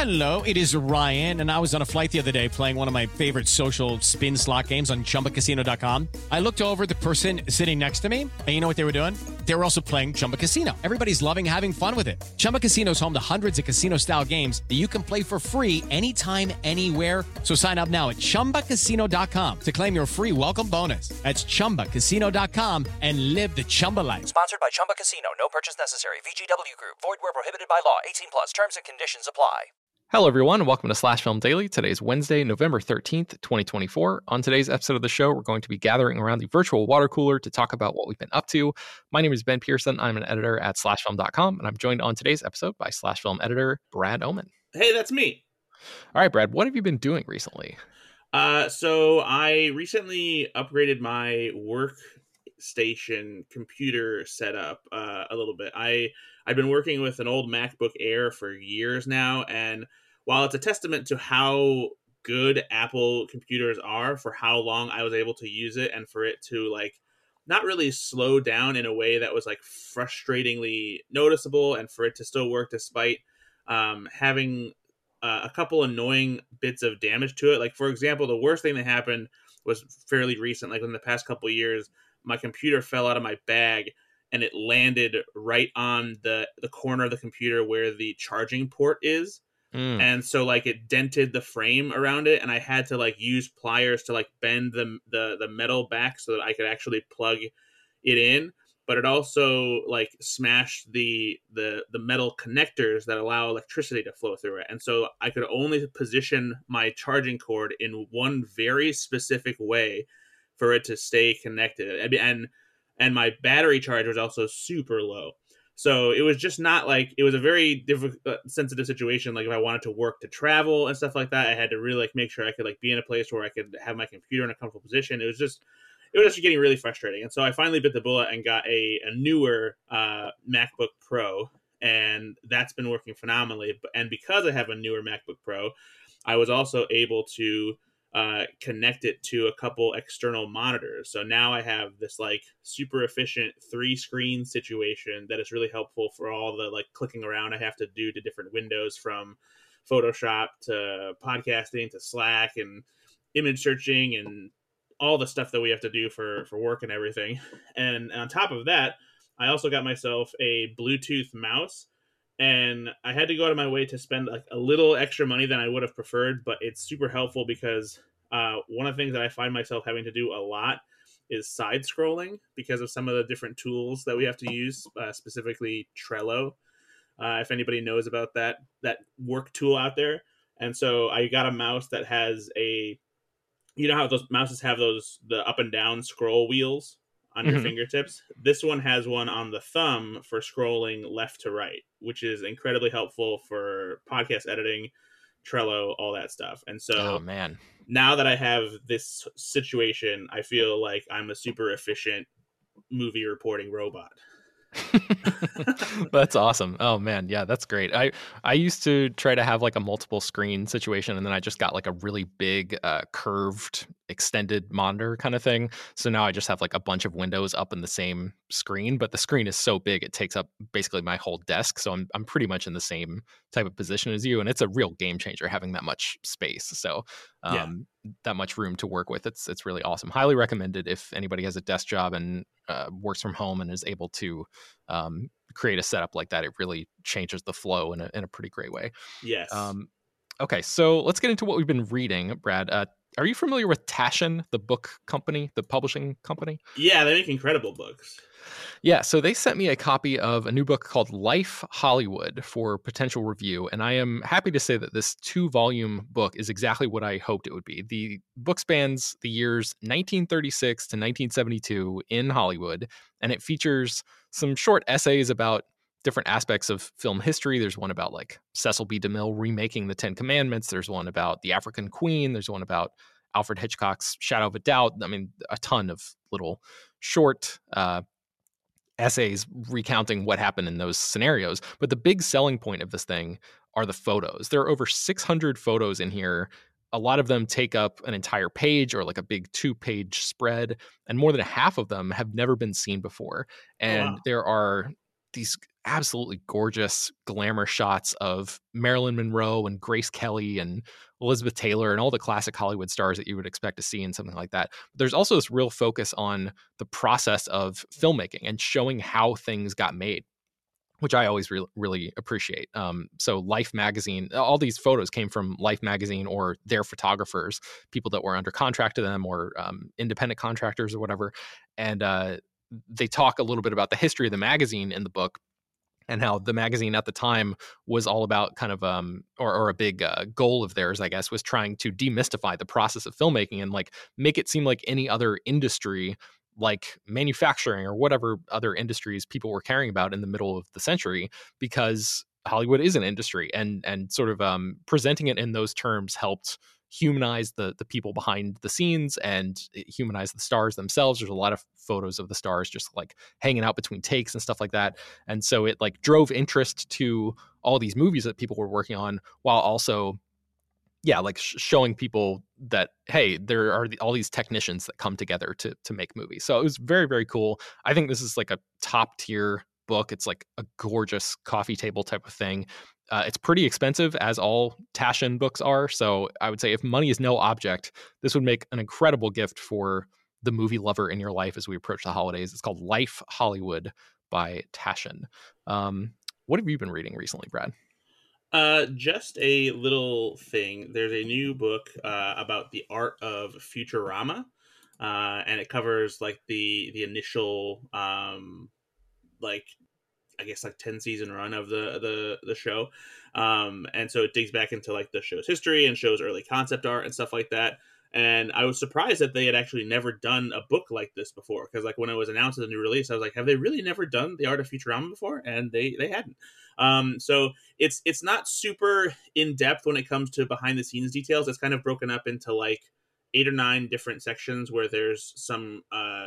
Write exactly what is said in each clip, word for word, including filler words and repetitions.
Hello, it is Ryan, and I was on a flight the other day playing one of my favorite social spin slot games on Chumba Casino dot com. I looked over at the person sitting next to me, and you know what they were doing? They were also playing Chumba Casino. Everybody's loving having fun with it. Chumba Casino is home to hundreds of casino-style games that you can play for free anytime, anywhere. So sign up now at Chumba Casino dot com to claim your free welcome bonus. That's Chumba Casino dot com and live the Chumba life. Sponsored by Chumba Casino. No purchase necessary. V G W Group. Void where prohibited by law. eighteen plus. Terms and conditions apply. Hello, everyone, and welcome to Slash Film Daily. Today is Wednesday, November thirteenth, twenty twenty-four. On today's episode of the show, we're going to be gathering around the virtual water cooler to talk about what we've been up to. My name is Ben Pearson. I'm an editor at slash film dot com, and I'm joined on today's episode by Slash Film editor Brad Oman. Hey, that's me. All right, Brad, what have you been doing recently? Uh, so I recently upgraded my workstation computer setup uh, a little bit. I, I've been working with an old MacBook Air for years now, and while it's a testament to how good Apple computers are for how long I was able to use it and for it to like not really slow down in a way that was like frustratingly noticeable and for it to still work despite um, having uh, a couple annoying bits of damage to it. Like, for example, the worst thing that happened was fairly recent. Like in the past couple of years, my computer fell out of my bag and it landed right on the, the corner of the computer where the charging port is. Mm. And so like it dented the frame around it, and I had to like use pliers to like bend the, the the metal back so that I could actually plug it in. But it also like smashed the the the metal connectors that allow electricity to flow through it. And so I could only position my charging cord in one very specific way for it to stay connected. And and, and my battery charge was also super low. So it was just not like, it was a very difficult, uh, sensitive situation. Like if I wanted to work to travel and stuff like that, I had to really like make sure I could like be in a place where I could have my computer in a comfortable position. It was just, it was actually getting really frustrating. And so I finally bit the bullet and got a, a newer uh, MacBook Pro, and that's been working phenomenally. And because I have a newer MacBook Pro, I was also able to Uh, connect it to a couple external monitors. So now I have this like super efficient three screen situation that is really helpful for all the like clicking around I have to do to different windows, from Photoshop to podcasting to Slack and image searching and all the stuff that we have to do for, for work and everything. And on top of that, I also got myself a Bluetooth mouse. And I had to go out of my way to spend like a little extra money than I would have preferred, but it's super helpful because uh, one of the things that I find myself having to do a lot is side scrolling because of some of the different tools that we have to use, uh, specifically Trello. Uh, if anybody knows about that, that work tool out there. And so I got a mouse that has a, you know how those mouses have those, the up and down scroll wheels on your mm-hmm. fingertips. This one has one on the thumb for scrolling left to right, which is incredibly helpful for podcast editing, Trello, all that stuff. And so oh, man. Now that I have this situation, I feel like I'm a super efficient movie reporting robot. That's awesome. Oh man, yeah, that's great. I I used to try to have like a multiple screen situation, and then I just got like a really big uh, curved extended monitor kind of thing. So now I just have like a bunch of windows up in the same screen, but the screen is so big it takes up basically my whole desk. So I'm I'm pretty much in the same type of position as you, and it's a real game changer having that much space. So um, yeah. that much room to work with. It's it's really awesome. Highly recommended if anybody has a desk job and uh, works from home and is able to um, create a setup like that. It really changes the flow in a in a pretty great way. Yes. Um, okay, so let's get into what we've been reading, Brad. Uh, are you familiar with Taschen, the book company, the publishing company? Yeah, they make incredible books. Yeah, so they sent me a copy of a new book called Life Hollywood for potential review, and I am happy to say that this two-volume book is exactly what I hoped it would be. The book spans the years nineteen thirty-six to nineteen seventy-two in Hollywood, and it features some short essays about different aspects of film history. There's one about like Cecil B. DeMille remaking the Ten Commandments. There's one about the African Queen. There's one about Alfred Hitchcock's Shadow of a Doubt. I mean, a ton of little short uh, essays recounting what happened in those scenarios. But the big selling point of this thing are the photos. There are over six hundred photos in here. A lot of them take up an entire page or like a big two-page spread, and more than half of them have never been seen before. And oh, wow. there are these absolutely gorgeous glamour shots of Marilyn Monroe and Grace Kelly and Elizabeth Taylor and all the classic Hollywood stars that you would expect to see in something like that. But there's also this real focus on the process of filmmaking and showing how things got made, which I always re- really appreciate. Um, so Life magazine, all these photos came from Life magazine or their photographers, people that were under contract to them or um, independent contractors or whatever. And uh, they talk a little bit about the history of the magazine in the book, and how the magazine at the time was all about kind of, um, or, or a big uh, goal of theirs, I guess, was trying to demystify the process of filmmaking and like make it seem like any other industry, like manufacturing or whatever other industries people were caring about in the middle of the century, because Hollywood is an industry, and and sort of um, presenting it in those terms helped humanize the the people behind the scenes and humanize the stars themselves. There's a lot of photos of the stars just like hanging out between takes and stuff like that. And so it like drove interest to all these movies that people were working on, while also, yeah, like sh- showing people that, hey, there are the, all these technicians that come together to to make movies. So it was very, very cool. I think this is like a top tier book. It's like a gorgeous coffee table type of thing. Uh, it's pretty expensive, as all Taschen books are. So I would say if money is no object, this would make an incredible gift for the movie lover in your life as we approach the holidays. It's called Life Hollywood by Taschen. Um, what have you been reading recently, Brad? Uh, just a little thing. There's a new book uh, about the art of Futurama, uh, and it covers like the the initial um, like I guess like ten season run of the the the show, um, and so it digs back into like the show's history and shows early concept art and stuff like that. And I was surprised that they had actually never done a book like this before, because like when it was announced as a new release, I was like, have they really never done the art of Futurama before? And they they hadn't. Um, so it's it's not super in depth when it comes to behind the scenes details. It's kind of broken up into like eight or nine different sections where there's some uh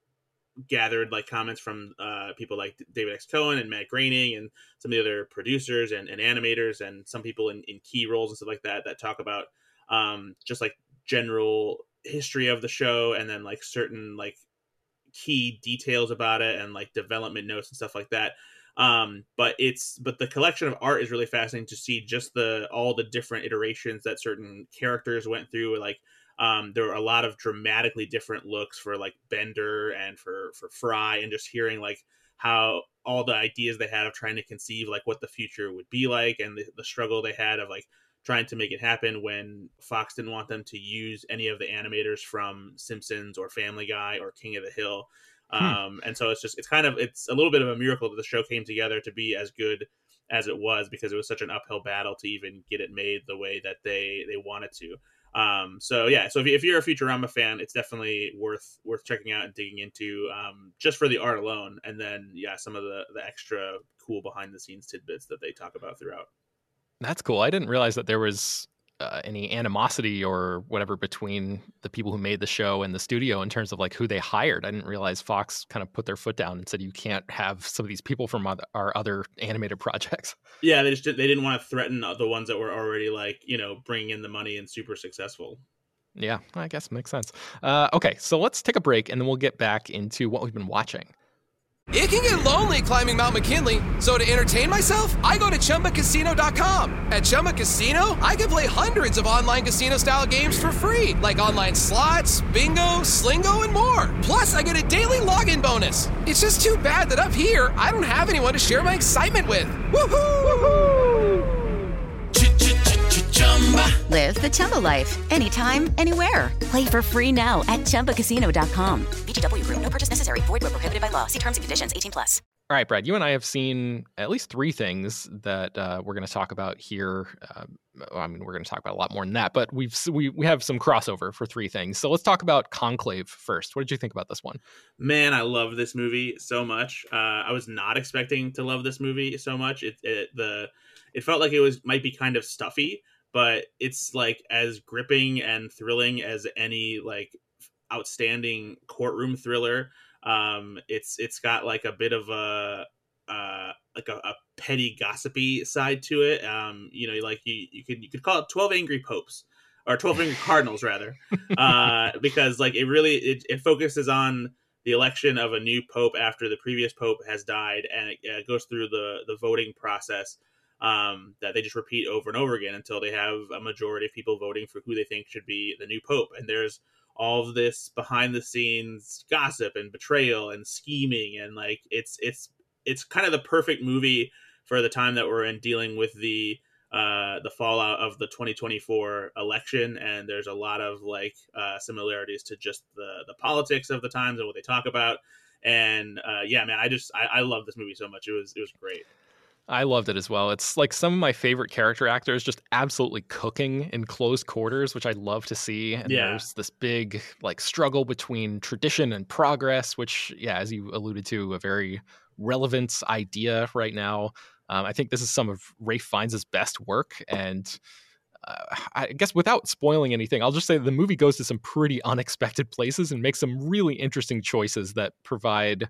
gathered like comments from uh people like David X. Cohen and Matt Groening and some of the other producers and, and animators and some people in, in key roles and stuff like that that talk about um just like general history of the show, and then like certain like key details about it and like development notes and stuff like that. Um but it's but the collection of art is really fascinating to see, just the all the different iterations that certain characters went through. Like Um, there were a lot of dramatically different looks for like Bender and for, for Fry, and just hearing like how all the ideas they had of trying to conceive like what the future would be like, and the, the struggle they had of like trying to make it happen when Fox didn't want them to use any of the animators from Simpsons or Family Guy or King of the Hill. Hmm. Um, and so it's just, it's kind of, it's a little bit of a miracle that the show came together to be as good as it was, because it was such an uphill battle to even get it made the way that they, they wanted to. Um, so yeah, so if, if you're a Futurama fan, it's definitely worth worth checking out and digging into, um, just for the art alone, and then yeah, some of the the extra cool behind the scenes tidbits that they talk about throughout. That's cool. I didn't realize that there was uh, any animosity or whatever between the people who made the show and the studio in terms of like who they hired. I didn't realize Fox kind of put their foot down and said you can't have some of these people from other, our other animated projects. Yeah, they just they didn't want to threaten the ones that were already like, you know, bringing in the money and super successful. Yeah, I guess makes sense. Uh, okay, so let's take a break and then we'll get back into what we've been watching. It can get lonely climbing Mount McKinley, so to entertain myself, I go to Chumba Casino dot com. At Chumba Casino, I can play hundreds of online casino-style games for free, like online slots, bingo, Slingo, and more. Plus, I get a daily login bonus. It's just too bad that up here, I don't have anyone to share my excitement with. Woohoo! Woohoo! Live the Chumba life. Anytime, anywhere. Play for free now at Chumba Casino dot com. V G W Group. No purchase necessary. Void where prohibited by law. See terms and conditions. eighteen plus. All right, Brad, you and I have seen at least three things that uh, we're going to talk about here. Uh, I mean, we're going to talk about a lot more than that, but we've we we have some crossover for three things. So let's talk about Conclave first. What did you think about this one? Man, I love this movie so much. Uh, I was not expecting to love this movie so much. It, it the it felt like it was might be kind of stuffy, but it's like as gripping and thrilling as any like outstanding courtroom thriller. Um, it's it's got like a bit of a uh, like a, a petty gossipy side to it. Um, you know, like you you could you could call it twelve Angry Popes or twelve Angry Cardinals rather, uh, because like it really it, it focuses on the election of a new pope after the previous pope has died, and it uh, goes through the the voting process um, that they just repeat over and over again until they have a majority of people voting for who they think should be the new pope. And there's all of this behind the scenes gossip and betrayal and scheming, and like it's it's it's kind of the perfect movie for the time that we're in, dealing with the uh the fallout of the twenty twenty-four election. And there's a lot of like uh similarities to just the the politics of the times and what they talk about. And uh yeah, man, I just I, I love this movie so much. It was it was great. I loved it as well. It's like some of my favorite character actors just absolutely cooking in close quarters, which I love to see. And Yeah. there's this big like struggle between tradition and progress, which, yeah, as you alluded to, a very relevant idea right now. Um, I think this is some of Ralph Fiennes' best work. And uh, I guess without spoiling anything, I'll just say the movie goes to some pretty unexpected places and makes some really interesting choices that provide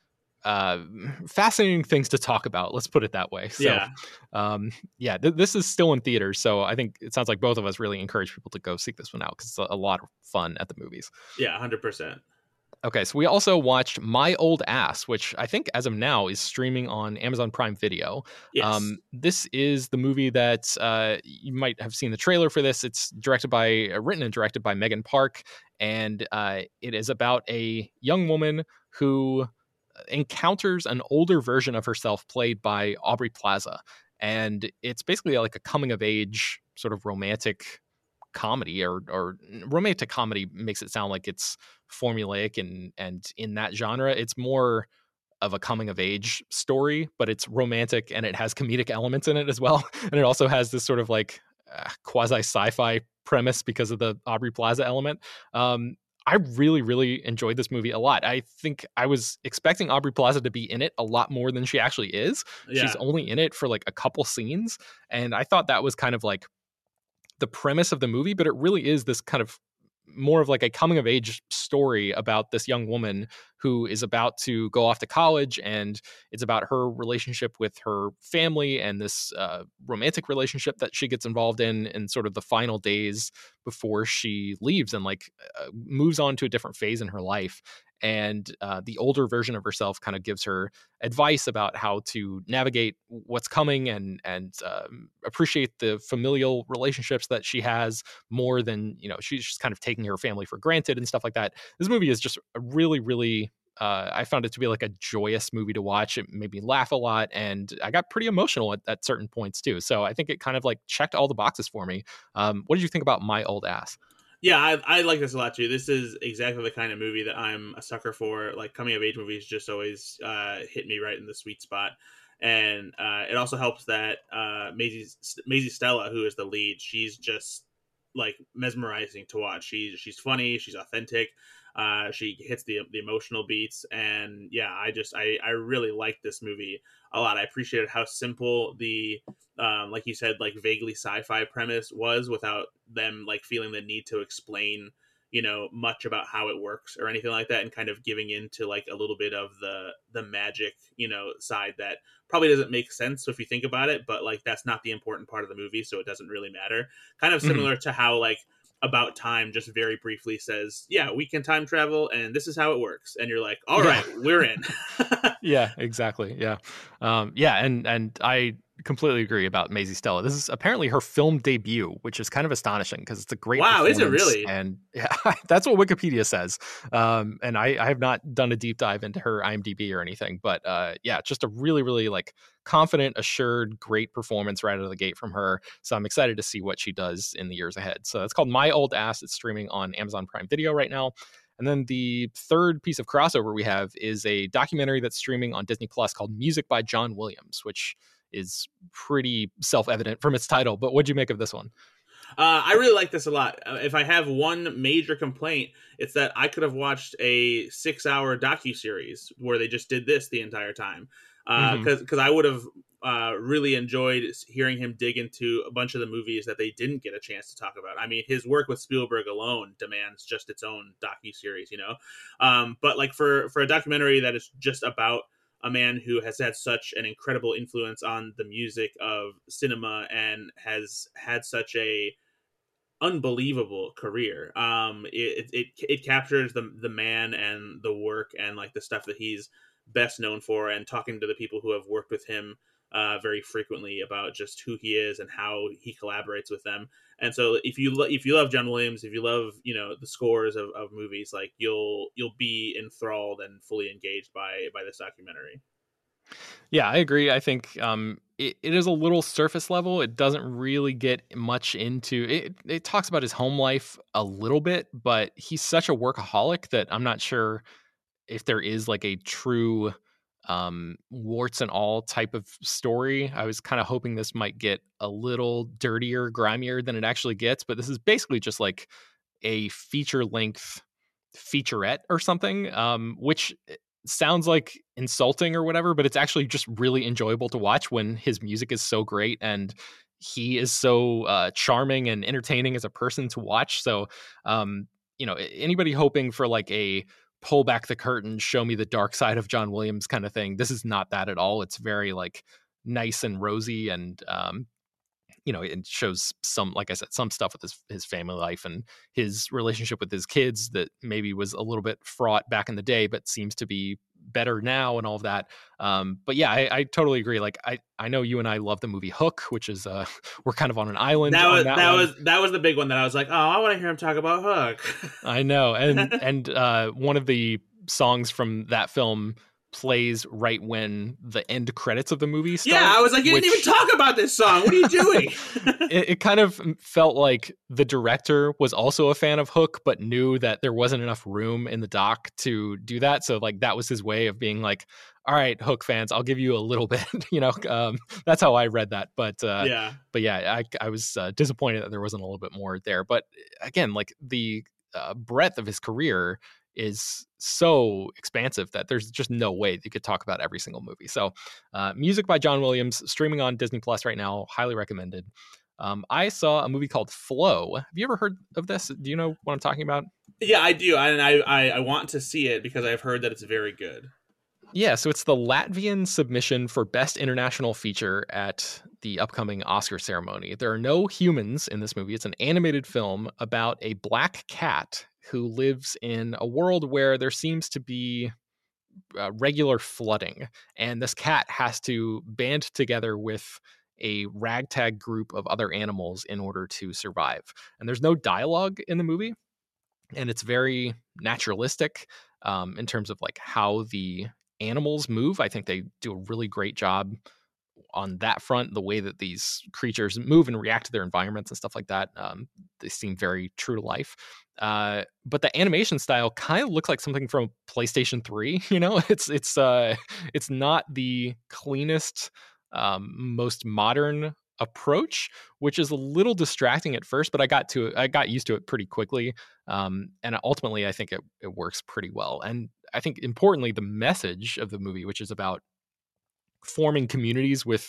uh fascinating things to talk about, let's put it that way. So Yeah. um yeah th- this is still in theaters, so I think it sounds like both of us really encourage people to go seek this one out because it's a, a lot of fun at the movies. Yeah, one hundred percent. Okay, so we also watched My Old Ass, which I think as of now is streaming on Amazon Prime Video. Yes. Um, this is the movie that uh, you might have seen the trailer for this. It's directed by, uh, written and directed by Megan Park, and uh, it is about a young woman who encounters an older version of herself played by Aubrey Plaza. And it's basically like a coming of age sort of romantic comedy, or or romantic comedy makes it sound like it's formulaic, and and in that genre it's more of a coming of age story, but it's romantic and it has comedic elements in it as well. And it also has this sort of like uh, quasi sci-fi premise because of the Aubrey Plaza element. Um, I really, really enjoyed this movie a lot. I think I was expecting Aubrey Plaza to be in it a lot more than she actually is. Yeah. She's only in it for like a couple scenes. And I thought that was kind of like the premise of the movie, but it really is this kind of more of like a coming of age story about this young woman who is about to go off to college, and it's about her relationship with her family and this uh, romantic relationship that she gets involved in in sort of the final days before she leaves and like uh, moves on to a different phase in her life. And uh, the older version of herself kind of gives her advice about how to navigate what's coming and and um, appreciate the familial relationships that she has more than, you know, she's just kind of taking her family for granted and stuff like that. This movie is just a really, really, uh, I found it to be like a joyous movie to watch. It made me laugh a lot, and I got pretty emotional at, at certain points too. So I think it kind of like checked all the boxes for me. Um, what did you think about My Old Ass? Yeah, I, I like this a lot too. This is exactly the kind of movie that I'm a sucker for. Like coming of age movies just always uh, hit me right in the sweet spot. And uh, it also helps that uh, Maisie Maisie Stella, who is the lead, she's just like mesmerizing to watch. She's she's funny, she's authentic. Uh, she hits the the emotional beats, and yeah, I just I I really like this movie a lot. I appreciated how simple the um, like you said, like vaguely sci-fi premise was, without them like feeling the need to explain, you know, much about how it works or anything like that, and kind of giving into like a little bit of the the magic, you know, side that probably doesn't make sense if you think about it, but like that's not the important part of the movie, so it doesn't really matter. Kind of similar mm-hmm. to how like About Time just very briefly says, yeah, we can time travel and this is how it works, and you're like, all yeah. right, we're in. Yeah, exactly. Yeah. Um, yeah. And, and I completely agree about Maisie Stella. This is apparently her film debut, which is kind of astonishing because it's a great wow, is it really? And yeah, that's what Wikipedia says. Um, and I, I have not done a deep dive into her IMDb or anything, but uh, yeah, just a really, really like confident, assured, great performance right out of the gate from her. So I'm excited to see what she does in the years ahead. So it's called My Old Ass. It's streaming on Amazon Prime Video right now. And then the third piece of crossover we have is a documentary that's streaming on Disney Plus called Music by John Williams, which is pretty self-evident from its title. But what'd you make of this one? Uh, I really like this a lot. Uh, if I have one major complaint, it's that I could have watched a six-hour docuseries where they just did this the entire time. Because uh, mm-hmm. because I would have uh, really enjoyed hearing him dig into a bunch of the movies that they didn't get a chance to talk about. I mean, his work with Spielberg alone demands just its own docuseries, you know? Um, but like for, for a documentary that is just about a man who has had such an incredible influence on the music of cinema and has had such a unbelievable career. Um, it, it it captures the the man and the work and like the stuff that he's best known for, and talking to the people who have worked with him uh, very frequently about just who he is and how he collaborates with them. And so if you lo- if you love John Williams, if you love, you know, the scores of, of movies, like you'll you'll be enthralled and fully engaged by by this documentary. Yeah, I agree. I think um, it, it is a little surface level. It doesn't really get much into it. It talks about his home life a little bit, but he's such a workaholic that I'm not sure if there is like a true um, warts and all type of story. I was kind of hoping this might get a little dirtier, grimier than it actually gets, but this is basically just like a feature length featurette or something, um, which sounds like insulting or whatever, but it's actually just really enjoyable to watch when his music is so great and he is so uh, charming and entertaining as a person to watch. So, um, you know, anybody hoping for like a pull back the curtain, show me the dark side of John Williams kind of thing, this is not that at all. It's very like nice and rosy, and um, you know, it shows some, like I said, some stuff with his his family life and his relationship with his kids that maybe was a little bit fraught back in the day, but seems to be better now and all of that. Um, but yeah, I, I totally agree. Like I, I know you and I love the movie Hook, which is uh, we're kind of on an island. That was that, that was that was the big one that I was like, oh, I want to hear him talk about Hook. I know, and and uh, one of the songs from that film plays right when the end credits of the movie start. Yeah, I was like, you which, didn't even talk about this song. What are you doing? it, it kind of felt like the director was also a fan of Hook, but knew that there wasn't enough room in the doc to do that. So like that was his way of being like, all right, Hook fans, I'll give you a little bit. you know, um, that's how I read that. But uh, yeah, but yeah, I, I was uh, disappointed that there wasn't a little bit more there. But again, like the uh, breadth of his career is so expansive that there's just no way you could talk about every single movie. So uh, music by John Williams, streaming on Disney Plus right now, highly recommended. Um, I saw a movie called Flow. Have you ever heard of this? Do you know what I'm talking about? Yeah, I do. And I, I, I want to see it because I've heard that it's very good. Yeah, so it's the Latvian submission for Best International Feature at the upcoming Oscar ceremony. There are no humans in this movie. It's an animated film about a black cat who lives in a world where there seems to be uh, regular flooding. And this cat has to band together with a ragtag group of other animals in order to survive. And there's no dialogue in the movie. And it's very naturalistic um, in terms of like how the animals move. I think they do a really great job on that front, the way that these creatures move and react to their environments and stuff like that. Um, they seem very true to life. Uh, but the animation style kind of looks like something from PlayStation three. You know, it's it's uh, it's not the cleanest, um, most modern approach, which is a little distracting at first, but I got to I got used to it pretty quickly. Um, and ultimately, I think it, it works pretty well. And I think importantly, the message of the movie, which is about forming communities with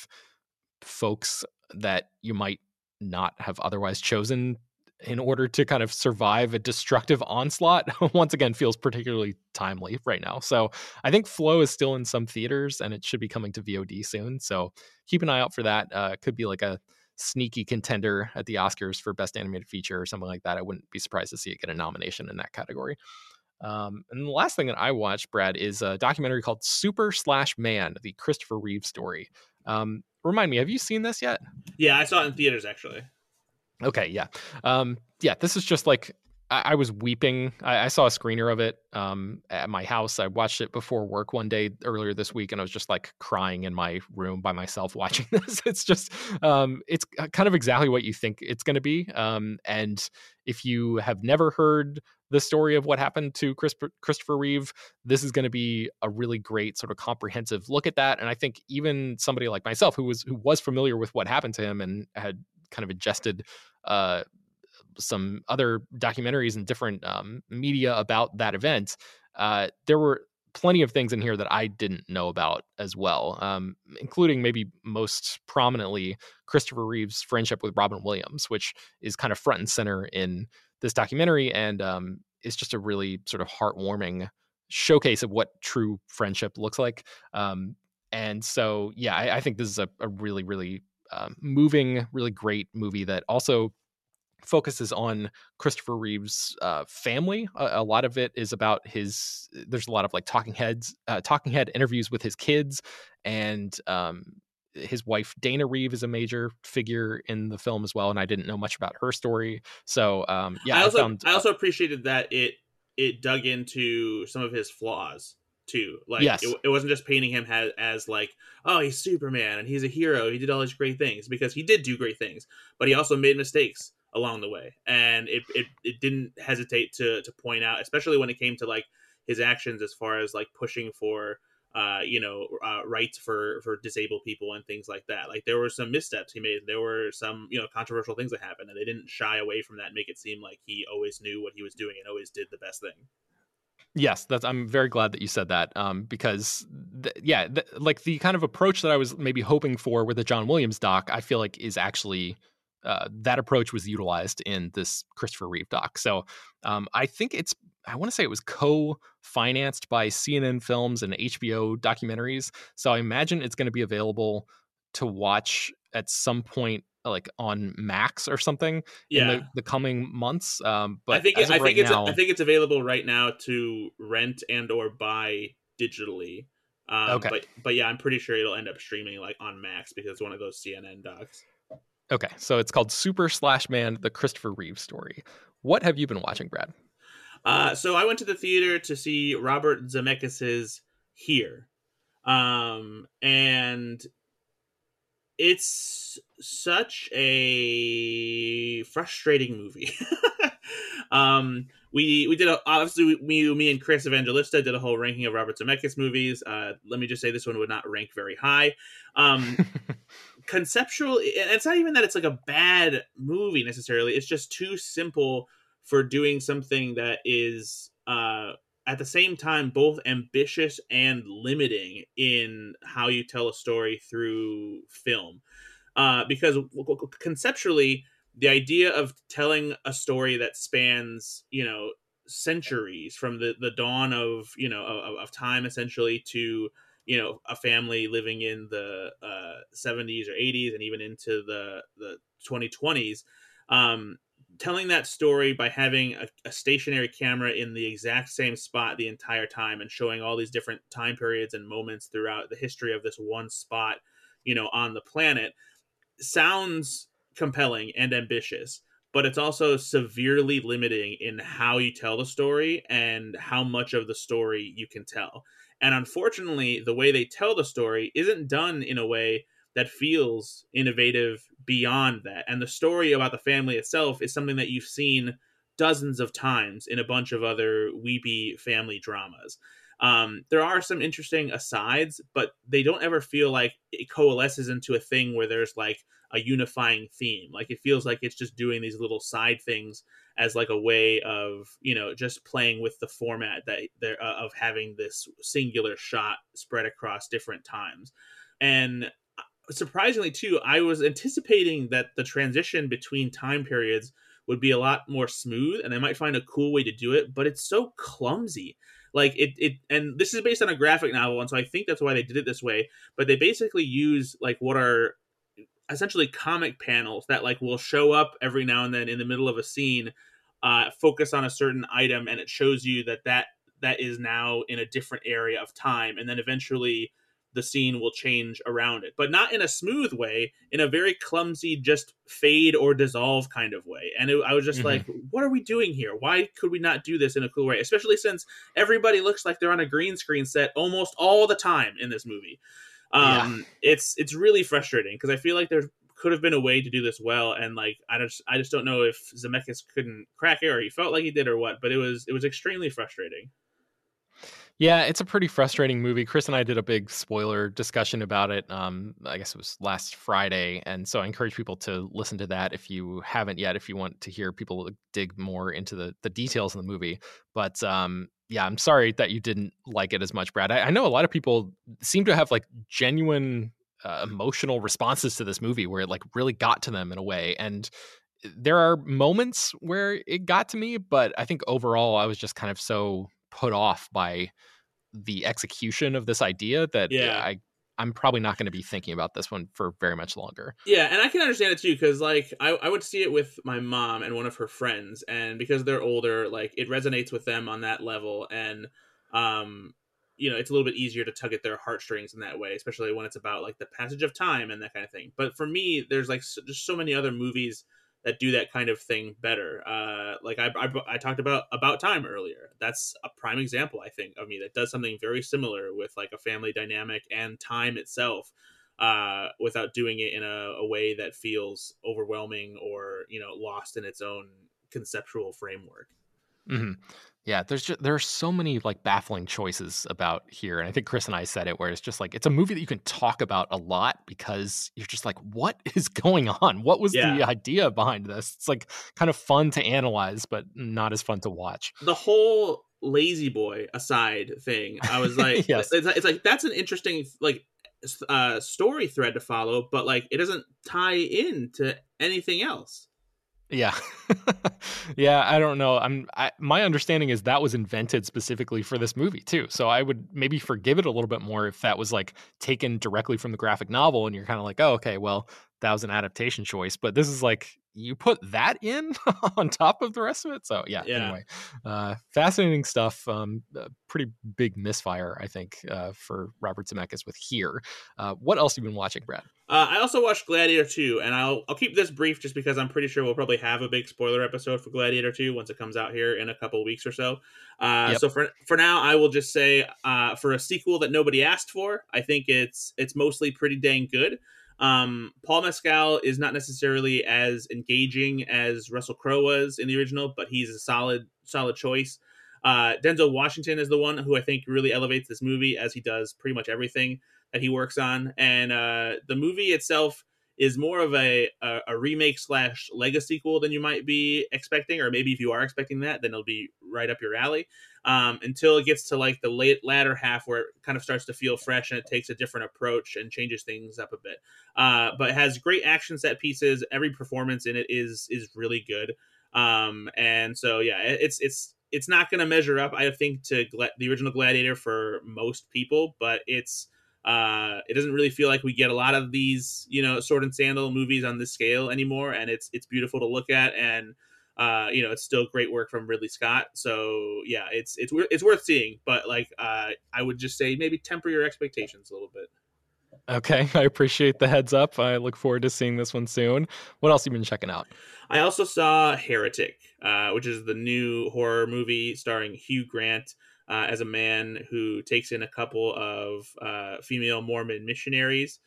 folks that you might not have otherwise chosen in order to kind of survive a destructive onslaught, once again feels particularly timely right now. So I think Flow is still in some theaters and it should be coming to V O D soon. So keep an eye out for that. Uh, it could be like a sneaky contender at the Oscars for Best Animated Feature or something like that. I wouldn't be surprised to see it get a nomination in that category. Um, and the last thing that I watched, Brad, is a documentary called Super Slash Man, the Christopher Reeve story. Um, remind me, have you seen this yet? Yeah, I saw it in theaters, actually. Okay, yeah. Um, yeah, this is just like, I, I was weeping. I, I saw a screener of it um, at my house. I watched it before work one day earlier this week, and I was just like crying in my room by myself watching this. It's just, um, it's kind of exactly what you think it's going to be. Um, and if you have never heard the story of what happened to Chris, Christopher Reeve, this is going to be a really great sort of comprehensive look at that. And I think even somebody like myself, who was who was familiar with what happened to him and had kind of ingested uh, some other documentaries and different um, media about that event, uh, there were plenty of things in here that I didn't know about as well, um, including maybe most prominently Christopher Reeve's friendship with Robin Williams, which is kind of front and center in this documentary, and um, it's just a really sort of heartwarming showcase of what true friendship looks like. Um, and so, yeah, I, I think this is a, a really, really um, moving, really great movie that also focuses on Christopher Reeve's uh, family. A, a lot of it is about his. There's a lot of like talking heads, uh, talking head interviews with his kids, and um, his wife Dana Reeve is a major figure in the film as well. And I didn't know much about her story, so um, yeah. I also I, found, I also appreciated that it it dug into some of his flaws too. Like yes. it, it wasn't just painting him as, as like, oh, he's Superman and he's a hero. He did all these great things, because he did do great things, but he also made mistakes along the way. And it, it, it didn't hesitate to, to point out, especially when it came to like his actions as far as like pushing for, uh, you know, uh, rights for, for disabled people and things like that. Like there were some missteps he made. There were some, you know, controversial things that happened, and they didn't shy away from that and make it seem like he always knew what he was doing and always did the best thing. Yes, that's. I'm very glad that you said that, um, because, th- yeah, th- like the kind of approach that I was maybe hoping for with the John Williams doc, I feel like is actually uh, that approach was utilized in this Christopher Reeve doc. So um, I think it's. I want to say it was co-financed by C N N Films and H B O Documentaries. So I imagine it's going to be available to watch at some point, like on Max or something yeah. in the, the coming months. Um, but I think as it, of I right think it's now, I think it's available right now to rent and or buy digitally. Um, okay. But but yeah, I'm pretty sure it'll end up streaming like on Max, because it's one of those C N N docs. Okay, so it's called Super Slash Man: The Christopher Reeve Story. What have you been watching, Brad? Uh, so I went to the theater to see Robert Zemeckis's Here, um, and it's such a frustrating movie. um, we we did a, obviously we, me and Chris Evangelista did a whole ranking of Robert Zemeckis movies. Uh, let me just say this one would not rank very high. Um, conceptual, and it's not even that it's like a bad movie necessarily. It's just too simple for doing something that is uh, at the same time both ambitious and limiting in how you tell a story through film. Uh, because conceptually, the idea of telling a story that spans, you know, centuries from the, the dawn of, you know, of, of time essentially to, you know, a family living in the uh, seventies or eighties and even into the, the twenty twenties, um, telling that story by having a, a stationary camera in the exact same spot the entire time and showing all these different time periods and moments throughout the history of this one spot, you know, on the planet sounds compelling and ambitious, but it's also severely limiting in how you tell the story and how much of the story you can tell. And unfortunately, the way they tell the story isn't done in a way that feels innovative beyond that. And the story about the family itself is something that you've seen dozens of times in a bunch of other weepy family dramas. Um, there are some interesting asides, but they don't ever feel like it coalesces into a thing where there's like a unifying theme. Like it feels like it's just doing these little side things as like a way of, you know, just playing with the format that they're uh, of having this singular shot spread across different times. And surprisingly too, I was anticipating that the transition between time periods would be a lot more smooth and they might find a cool way to do it, but it's so clumsy. Like it, it, and this is based on a graphic novel, and so I think that's why they did it this way. But they basically use like what are essentially comic panels that like will show up every now and then in the middle of a scene, uh, focus on a certain item, and it shows you that that that is now in a different area of time, and then eventually the scene will change around it, but not in a smooth way, in a very clumsy, just fade or dissolve kind of way. And it, I was just mm-hmm. like, what are we doing here? Why could we not do this in a cool way? Especially since everybody looks like they're on a green screen set almost all the time in this movie. Um, yeah. It's, it's really frustrating because I feel like there could have been a way to do this well. And like, I just, I just don't know if Zemeckis couldn't crack it or he felt like he did or what, but it was, it was extremely frustrating. Yeah, it's a pretty frustrating movie. Chris and I did a big spoiler discussion about it. Um, I guess it was last Friday. And so I encourage people to listen to that if you haven't yet, if you want to hear people dig more into the, the details of the movie. But um, yeah, I'm sorry that you didn't like it as much, Brad. I, I know a lot of people seem to have like genuine uh, emotional responses to this movie where it like really got to them in a way. And there are moments where it got to me, but I think overall I was just kind of so put off by the execution of this idea that yeah. I I'm probably not going to be thinking about this one for very much longer. Yeah, and I can understand it too, because like I, I would see it with my mom and one of her friends, and because they're older, like it resonates with them on that level, and um, you know, it's a little bit easier to tug at their heartstrings in that way, especially when it's about like the passage of time and that kind of thing. But for me, there's like so, just so many other movies that do that kind of thing better. Uh, like I, I, I talked about About Time earlier. That's a prime example, I think, of me that does something very similar with like a family dynamic and time itself, uh, without doing it in a, a way that feels overwhelming or, you know, lost in its own conceptual framework. Mm-hmm. Yeah, there's just, there are so many like baffling choices about here, and I think Chris and I said it, where it's just like it's a movie that you can talk about a lot because you're just like, what is going on? What was Yeah. the idea behind this? It's like kind of fun to analyze, but not as fun to watch. The whole Lazy Boy aside thing, I was like, Yes. it's, it's like that's an interesting like uh, story thread to follow, but like it doesn't tie into anything else. Yeah. Yeah, I don't know. I'm I, my understanding is that was invented specifically for this movie too. So I would maybe forgive it a little bit more if that was like taken directly from the graphic novel and you're kind of like, "Oh, okay, well, that was an adaptation choice." But this is like you put that in on top of the rest of it. So, yeah, Yeah. anyway. Uh, fascinating stuff. Um, uh, pretty big misfire, I think, uh, for Robert Zemeckis with Here. Uh, what else have you been watching, Brad? Uh, I also watched Gladiator two, and I'll I'll keep this brief just because I'm pretty sure we'll probably have a big spoiler episode for Gladiator two once it comes out here in a couple weeks or so. Uh, Yep. So for for now, I will just say uh, for a sequel that nobody asked for, I think it's it's mostly pretty dang good. Um, Paul Mescal is not necessarily as engaging as Russell Crowe was in the original, but he's a solid solid choice. Uh, Denzel Washington is the one who I think really elevates this movie, as he does pretty much everything that he works on. And uh, the movie itself is more of a, a, a remake slash Lego sequel than you might be expecting, or maybe if you are expecting that, then it'll be right up your alley. Um, until it gets to like the late latter half where it kind of starts to feel fresh and it takes a different approach and changes things up a bit. Uh, but it has great action set pieces. Every performance in it is is really good. Um, and so yeah, it's it's it's not going to measure up, I think, to Gla- the original Gladiator for most people, but it's uh, it doesn't really feel like we get a lot of these, you know, sword and sandal movies on this scale anymore, and it's it's beautiful to look at, and uh, you know, it's still great work from Ridley Scott. So yeah, it's it's it's worth seeing, but like uh, I would just say maybe temper your expectations a little bit. Okay, I appreciate the heads up. I look forward to seeing this one soon. What else have you been checking out? I also saw Heretic, uh, which is the new horror movie starring Hugh Grant uh, as a man who takes in a couple of uh, female Mormon missionaries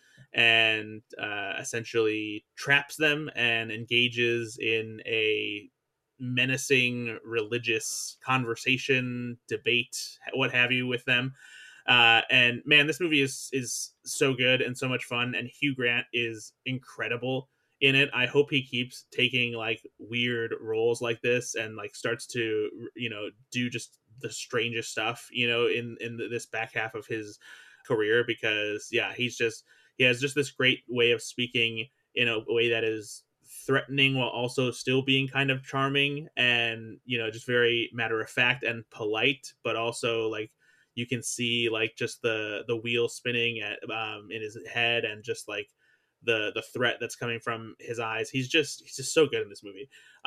and uh, essentially traps them and engages in a menacing religious conversation, debate, what have you, with them. Uh, and man, this movie is is so good and so much fun, and Hugh Grant is incredible in it. I hope he keeps taking like weird roles like this and like starts to, you know, do just the strangest stuff, you know, in in this back half of his career, because yeah, he's just he has just this great way of speaking in a way that is threatening while also still being kind of charming, and you know, just very matter of fact and polite, but also like you can see like just the the wheel spinning at um in his head, and just like the the threat that's coming from his eyes. He's just he's just so good in this movie.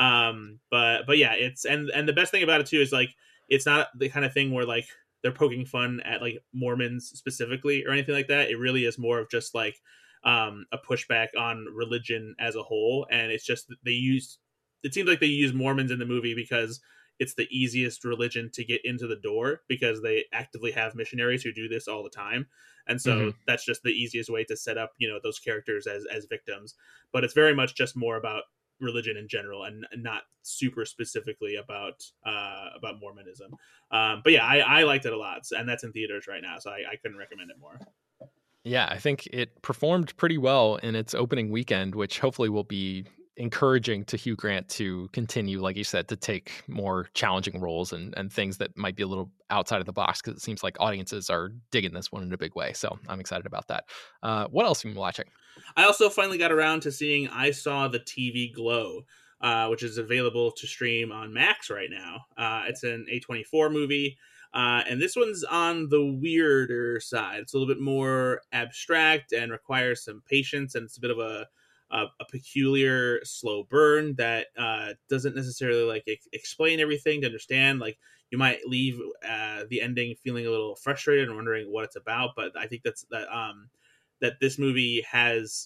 Um but but yeah, it's and and the best thing about it too is like it's not the kind of thing where like they're poking fun at like Mormons specifically or anything like that. It really is more of just like um a pushback on religion as a whole, and it's just they use it seems like they use Mormons in the movie because it's the easiest religion to get into the door, because they actively have missionaries who do this all the time. And so mm-hmm. that's just the easiest way to set up, you know, those characters as, as victims. But it's very much just more about religion in general, and not super specifically about, uh, about Mormonism. Um, but yeah, I, I liked it a lot, and that's in theaters right now. So I, I couldn't recommend it more. Yeah, I think it performed pretty well in its opening weekend, which hopefully will be encouraging to Hugh Grant to continue, like you said, to take more challenging roles and, and things that might be a little outside of the box, because it seems like audiences are digging this one in a big way. So I'm excited about that. Uh, what else have you been watching? I also finally got around to seeing I Saw the T V Glow, uh, which is available to stream on Max right now. Uh, it's an A twenty-four movie. Uh, and this one's on the weirder side. It's a little bit more abstract and requires some patience, and it's a bit of a a, a peculiar slow burn that uh, doesn't necessarily like ex- explain everything to understand. Like you might leave uh, the ending feeling a little frustrated and wondering what it's about. But I think that's that um, that this movie has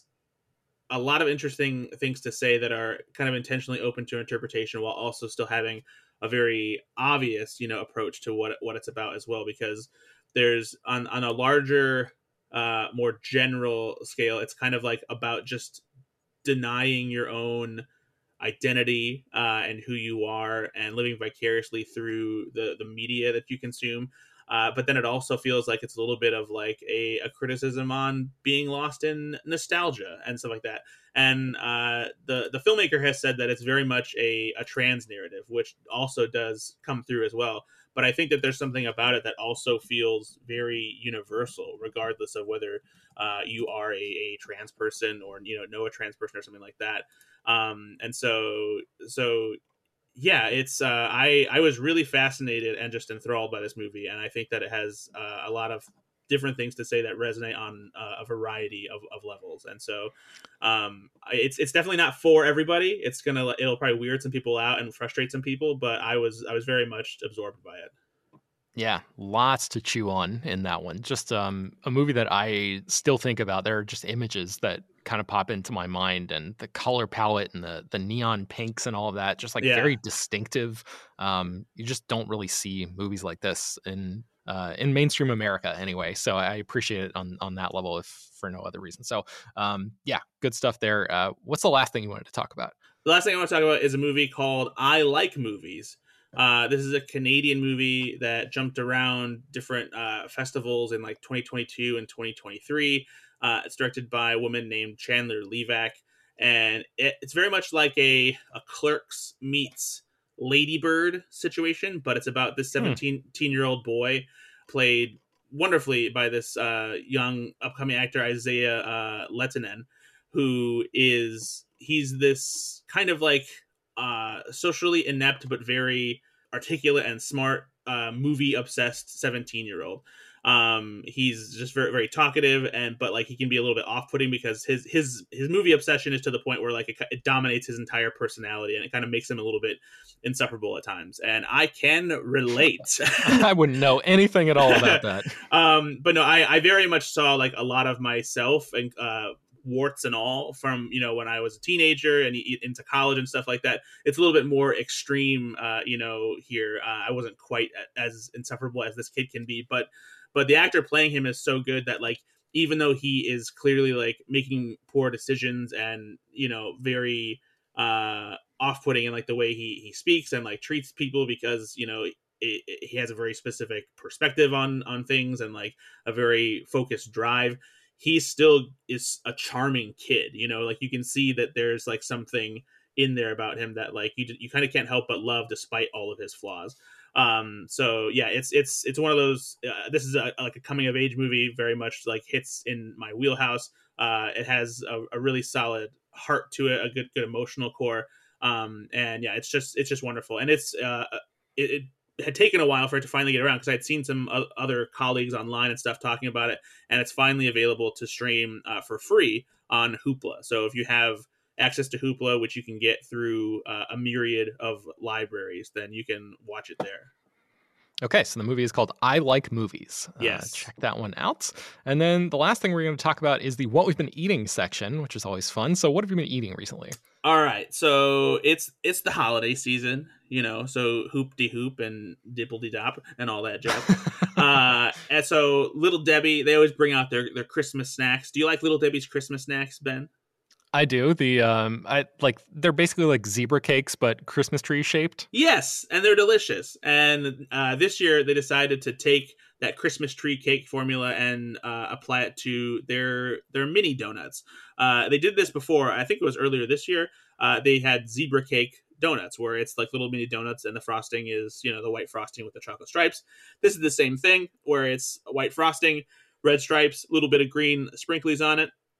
a lot of interesting things to say that are kind of intentionally open to interpretation, while also still having a very obvious, you know, approach to what what it's about as well. Because there's on on a larger, uh, more general scale, it's kind of like about just denying your own identity uh, and who you are, and living vicariously through the the media that you consume. Uh, but then it also feels like it's a little bit of like a, a criticism on being lost in nostalgia and stuff like that. And uh, the the filmmaker has said that it's very much a, a trans narrative, which also does come through as well. But I think that there's something about it that also feels very universal, regardless of whether uh, you are a, a trans person or, you know, know a trans person or something like that. Um, and so, so yeah, it's uh, I I was really fascinated and just enthralled by this movie, and I think that it has uh, a lot of different things to say that resonate on uh, a variety of, of levels. And so, um, it's it's definitely not for everybody. It's gonna it'll probably weird some people out and frustrate some people, but I was I was very much absorbed by it. Yeah, lots to chew on in that one. Just um, a movie that I still think about. There are just images that kind of pop into my mind, and the color palette and the the neon pinks and all of that, just like Yeah. very distinctive. Um, you just don't really see movies like this in uh, in mainstream America anyway. So I appreciate it on on that level, if for no other reason. So um, yeah, good stuff there. Uh, what's the last thing you wanted to talk about? The last thing I want to talk about is a movie called I Like Movies. Uh, this is a Canadian movie that jumped around different uh, festivals in like twenty twenty-two and twenty twenty-three. Uh, it's directed by a woman named Chandler Levac, and it, it's very much like a, a Clerks meets Lady Bird situation, but it's about this seventeen-year-old boy played wonderfully by this uh, young upcoming actor, Isaiah uh, Lehtinen, who is, he's this kind of like uh, socially inept but very articulate and smart uh, movie obsessed seventeen year old. Um, he's just very, very talkative, and but like he can be a little bit off putting because his his his movie obsession is to the point where like it, it dominates his entire personality, and it kind of makes him a little bit insufferable at times. And I can relate. I wouldn't know anything at all about that. um, but no, I, I very much saw like a lot of myself and uh, warts and all from, you know, when I was a teenager and into college and stuff like that. It's a little bit more extreme, uh, you know, here. Uh, I wasn't quite as insufferable as this kid can be, but but the actor playing him is so good that like, even though he is clearly like making poor decisions and, you know, very uh, off-putting in like the way he, he speaks and like treats people, because, you know, it, it, he has a very specific perspective on, on things and like a very focused drive, he still is a charming kid, you know, like you can see that there's like something in there about him that like you you kind of can't help but love despite all of his flaws. Um, so yeah, it's it's it's one of those. Uh, this is a, like a coming of age movie, very much like hits in my wheelhouse. Uh, it has a, a really solid heart to it, a good good emotional core, um, and yeah, it's just it's just wonderful. And it's uh, it, it had taken a while for it to finally get around because I'd seen some other colleagues online and stuff talking about it, and it's finally available to stream uh, for free on Hoopla. So if you have access to Hoopla, which you can get through uh, a myriad of libraries, then you can watch it there. Okay, so the movie is called I Like Movies. Yes. Uh, check that one out. And then the last thing we're going to talk about is the What We've Been Eating section, which is always fun. So what have you been eating recently? All right, so it's it's the holiday season, you know, so hoop-de-hoop and dipple-de-dop and all that jazz. uh, and so Little Debbie, they always bring out their, their Christmas snacks. Do you like Little Debbie's Christmas snacks, Ben? I do. The um, I like they're basically like zebra cakes, but Christmas tree shaped. Yes, and they're delicious. And uh, this year they decided to take that Christmas tree cake formula and uh, apply it to their their mini donuts. Uh, they did this before. I think it was earlier this year. Uh, they had zebra cake donuts, where it's like little mini donuts, and the frosting is, you know, the white frosting with the chocolate stripes. This is the same thing, where it's white frosting, red stripes, a little bit of green sprinklies on it.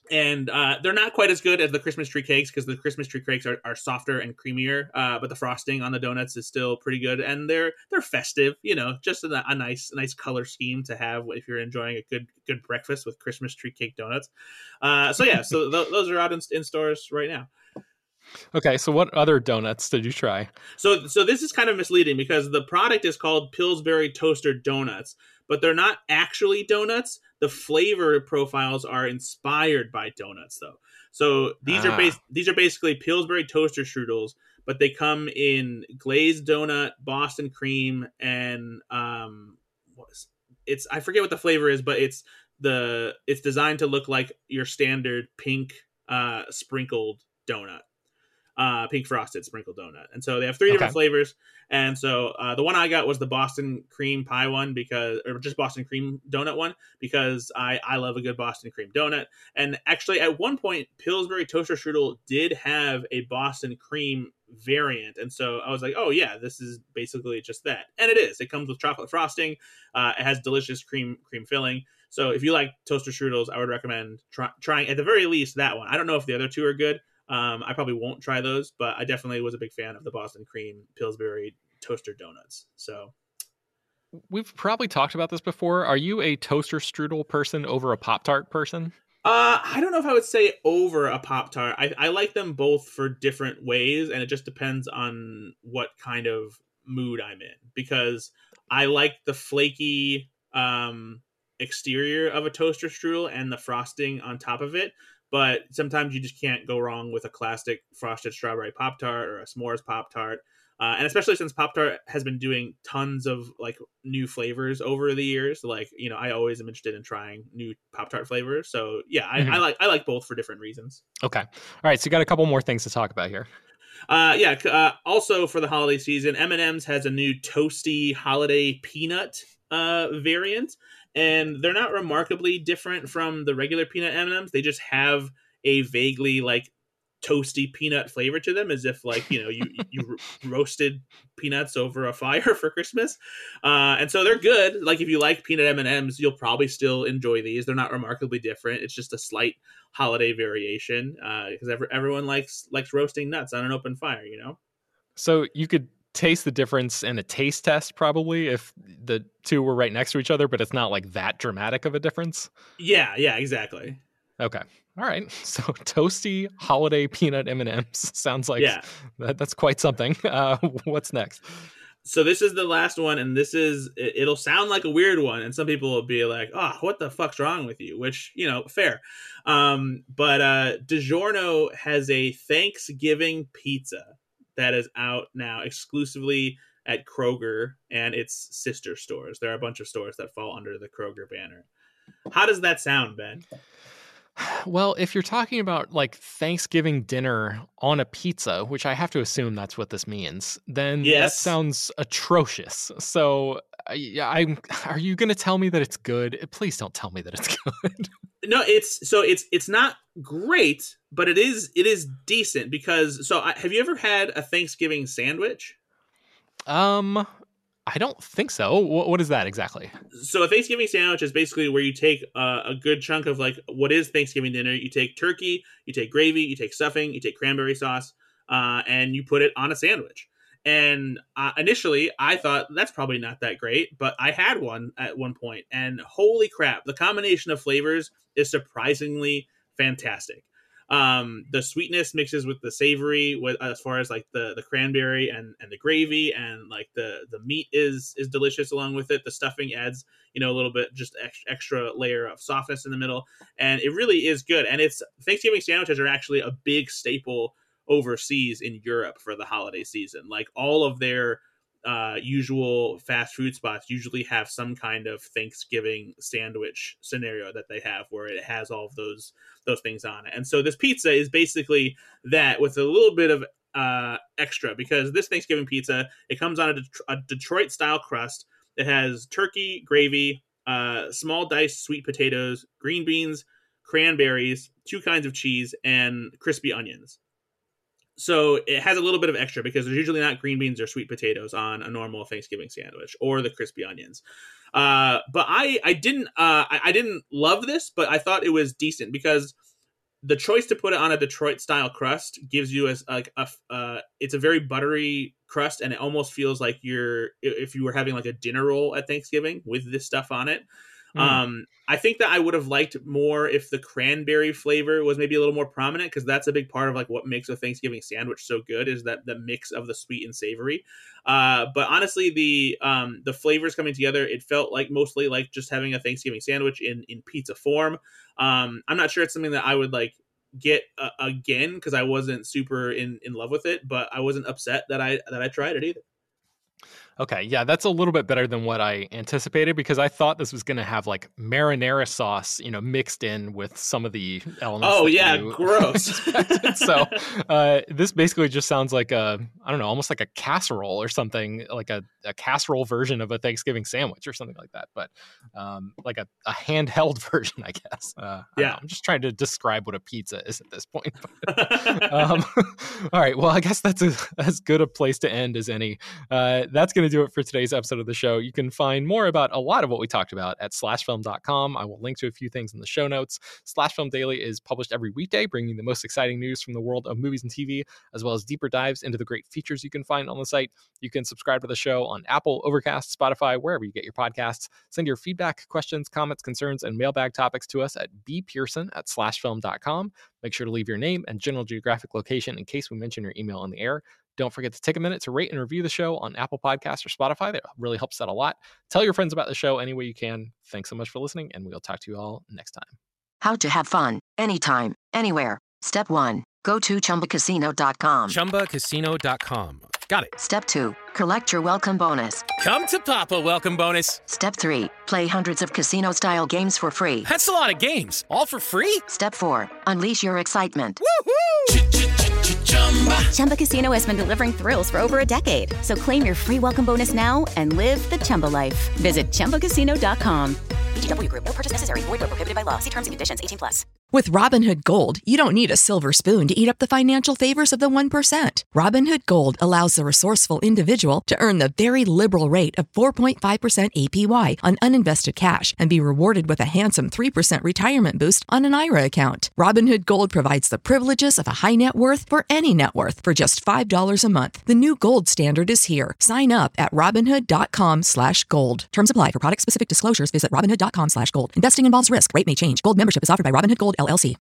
And uh, they're not quite as good as the Christmas tree cakes because the Christmas tree cakes are, are softer and creamier, uh, but the frosting on the donuts is still pretty good, and they're they're festive. You know, just a, a nice nice color scheme to have if you're enjoying a good good breakfast with Christmas tree cake donuts. Uh, so yeah, so th- those are out in, in stores right now. Okay, so what other donuts did you try? So so this is kind of misleading because the product is called Pillsbury Toaster Donuts, but they're not actually donuts. The flavor profiles are inspired by donuts, though. So these Ah. are bas- these are basically Pillsbury toaster strudels, but they come in glazed donut, Boston cream, and um, what's it's I forget what the flavor is, but it's the it's designed to look like your standard pink uh, sprinkled donut. Uh, pink frosted sprinkled donut. And so they have three different Okay. flavors. And so uh, the one I got was the Boston cream pie one because, or just Boston cream donut one because I, I love a good Boston cream donut. And actually at one point, Pillsbury Toaster Strudel did have a Boston cream variant. And so I was like, oh yeah, this is basically just that. And it is. It comes with chocolate frosting. Uh, it has delicious cream cream filling. So if you like toaster strudels, I would recommend try, trying at the very least that one. I don't know if the other two are good. Um, I probably won't try those, but I definitely was a big fan of the Boston cream Pillsbury toaster donuts. So We've probably talked about this before. Are you a toaster strudel person over a Pop-Tart person? uh, I don't know if I would say over a Pop-Tart. I, I like them both for different ways, and it just depends on what kind of mood I'm in. Because I like the flaky um, exterior of a toaster strudel and the frosting on top of it. But sometimes you just can't go wrong with a classic frosted strawberry Pop-Tart or a s'mores Pop-Tart. Uh, and especially since Pop-Tart has been doing tons of like new flavors over the years. Like, you know, I always am interested in trying new Pop-Tart flavors. So yeah, I, Mhm. I like I like both for different reasons. Okay. All right, so you got a couple more things to talk about here. Uh, yeah. c- Uh, also for the holiday season, M and M's has a new toasty holiday peanut uh, variant, and they're not remarkably different from the regular peanut M and M's. They just have a vaguely like toasty peanut flavor to them, as if like you know you you ro- roasted peanuts over a fire for Christmas. Uh, and so they're good. Like if you like peanut M and M's, you'll probably still enjoy these. They're not remarkably different. It's just a slight holiday variation because every, everyone likes likes roasting nuts on an open fire. You know. So you could taste the difference in a taste test probably if the two were right next to each other, but it's not like that dramatic of a difference. Yeah. Yeah. Exactly. Okay. All right. So toasty holiday peanut M and M's sounds like Yeah. that, that's quite something. Uh, what's next? So this is the last one, and this is it- it'll sound like a weird one, and some people will be like, "Oh, what the fuck's wrong with you?" Which, you know, fair. Um, but uh, DiGiorno has a Thanksgiving pizza that is out now exclusively at Kroger and its sister stores. There are a bunch of stores that fall under the Kroger banner. How does that sound, Ben? Well, if you're talking about like Thanksgiving dinner on a pizza, which I have to assume that's what this means, then that Yes. sounds atrocious. So, I, I'm. Are you going to tell me that it's good? Please don't tell me that it's good. No, it's so it's it's not great, but it is it is decent because so I, have you ever had a Thanksgiving sandwich? um, I don't think so. What, what is that exactly? So a Thanksgiving sandwich is basically where you take uh, a good chunk of like what is Thanksgiving dinner. You take turkey, you take gravy, you take stuffing, you take cranberry sauce, uh, and you put it on a sandwich. And uh, initially, I thought that's probably not that great, but I had one at one point, and holy crap, the combination of flavors is surprisingly fantastic. Um, the sweetness mixes with the savory, with as far as like the, the cranberry and, and the gravy, and like the, the meat is is delicious along with it. The stuffing adds, you know, a little bit just extra, extra layer of softness in the middle, and it really is good. And it's Thanksgiving sandwiches are actually a big staple overseas in Europe for the holiday season. Like all of their uh, usual fast food spots usually have some kind of Thanksgiving sandwich scenario that they have where it has all of those those things on it. And so this pizza is basically that with a little bit of uh, extra, because this Thanksgiving pizza, it comes on a, Det- a Detroit style crust. It has turkey, gravy, uh, small diced sweet potatoes, green beans, cranberries, two kinds of cheese, and crispy onions. So it has a little bit of extra because there's usually not green beans or sweet potatoes on a normal Thanksgiving sandwich or the crispy onions. Uh, but I, I didn't, uh, I, I didn't love this, but I thought it was decent because the choice to put it on a Detroit style crust gives you as like a, uh, it's a very buttery crust, and it almost feels like you're if you were having like a dinner roll at Thanksgiving with this stuff on it. Mm. Um, I think that I would have liked more if the cranberry flavor was maybe a little more prominent, because that's a big part of like what makes a Thanksgiving sandwich so good, is that the mix of the sweet and savory. Uh, but honestly, the um, the flavors coming together, it felt like mostly like just having a Thanksgiving sandwich in, in pizza form. Um, I'm not sure it's something that I would like get uh, again, because I wasn't super in, in love with it, but I wasn't upset that I that I tried it either. Okay, yeah, that's a little bit better than what I anticipated, because I thought this was going to have like marinara sauce, you know, mixed in with some of the elements. Oh yeah, gross. So uh, this basically just sounds like a, I don't know, almost like a casserole or something, like a, a casserole version of a Thanksgiving sandwich or something like that, but um, like a, a handheld version, I guess. Uh, I yeah, I'm just trying to describe what a pizza is at this point. um, all right, well, I guess that's a, as good a place to end as any. Uh, that's going to do it for today's episode of the show. You can find more about a lot of what we talked about at slash film dot com. I will link to a few things in the show notes. Slash Film Daily is published every weekday, bringing the most exciting news from the world of movies and T V, as well as deeper dives into the great features you can find on the site. You can subscribe to the show on Apple, Overcast, Spotify, wherever you get your podcasts. Send your feedback, questions, comments, concerns, and mailbag topics to us at b pearson at slash film dot com. Make sure to leave your name and general geographic location in case we mention your email on the air. Don't forget to take a minute to rate and review the show on Apple Podcasts or Spotify. That really helps out a lot. Tell your friends about the show any way you can. Thanks so much for listening, and we'll talk to you all next time. How to have fun, anytime, anywhere. Step one, go to chumba casino dot com. chumba casino dot com. Got it. Step two, collect your welcome bonus. Come to Papa welcome bonus. Step three, play hundreds of casino-style games for free. That's a lot of games. All for free? Step four, unleash your excitement. Woohoo! Chumba Casino has been delivering thrills for over a decade. So claim your free welcome bonus now and live the Chumba life. Visit chumba casino dot com. V G W Group. No purchase necessary. Void where prohibited by law. See terms and conditions. eighteen plus. With Robinhood Gold, you don't need a silver spoon to eat up the financial favors of the one percent. Robinhood Gold allows the resourceful individual to earn the very liberal rate of four point five percent A P Y on uninvested cash and be rewarded with a handsome three percent retirement boost on an I R A account. Robinhood Gold provides the privileges of a high net worth for any net worth for just five dollars a month. The new gold standard is here. Sign up at Robinhood dot com slash gold. Terms apply. For product-specific disclosures, visit Robinhood dot com slash gold. Investing involves risk. Rate may change. Gold membership is offered by Robinhood Gold, L L C.